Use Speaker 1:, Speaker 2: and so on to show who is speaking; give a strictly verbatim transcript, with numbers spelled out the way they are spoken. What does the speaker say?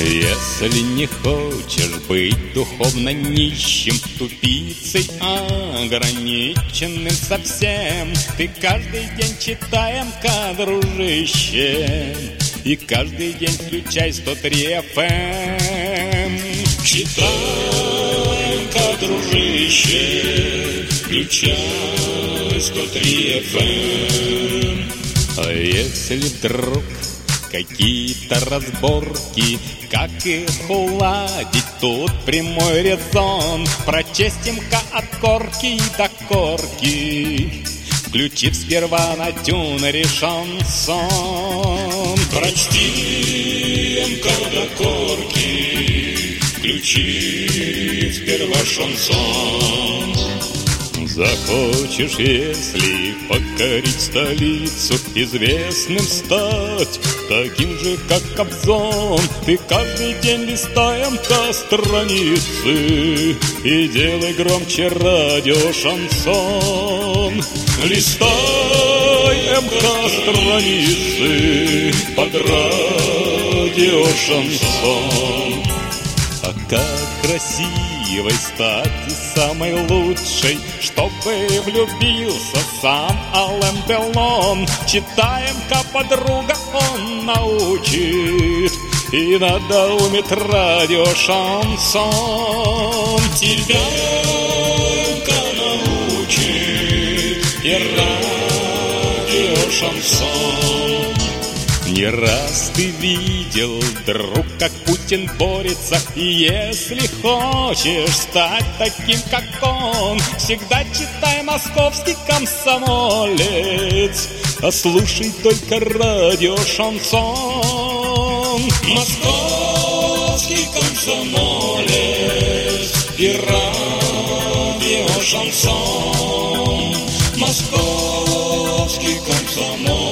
Speaker 1: Если не хочешь быть духовно нищим, тупицей ограниченным совсем, ты каждый день читай эм ка, дружище, и каждый день включай сто три эф эм. Читай эм ка, дружище, включай сто три эф эм. А если вдруг какие-то разборки, как их уладить, тут прямой резон. Прочесть эм ка от корки до корки, включив сперва на тюнере шансон. Прочти эм ка до корки, включив сперва шансон. Захочешь, если покорить столицу, известным стать, таким же, как Кобзон, ты каждый день листай эм ка страницы и делай громче радио шансон. Листай эм ка страницы под радио шансон. А как красивой стать и самой лучшей, чтобы влюбился сам Ален Делон. Читай эм ка, подруга, он научит, и надоумит радио шансон. Тебя эм ка научит, и радио шансон. Не раз ты видел, друг, как Путин борется, и если хочешь стать таким, как он, всегда читай «Московский комсомолец», а слушай только радио шансон. Московский комсомолец и радио шансон. Московский комсомолец.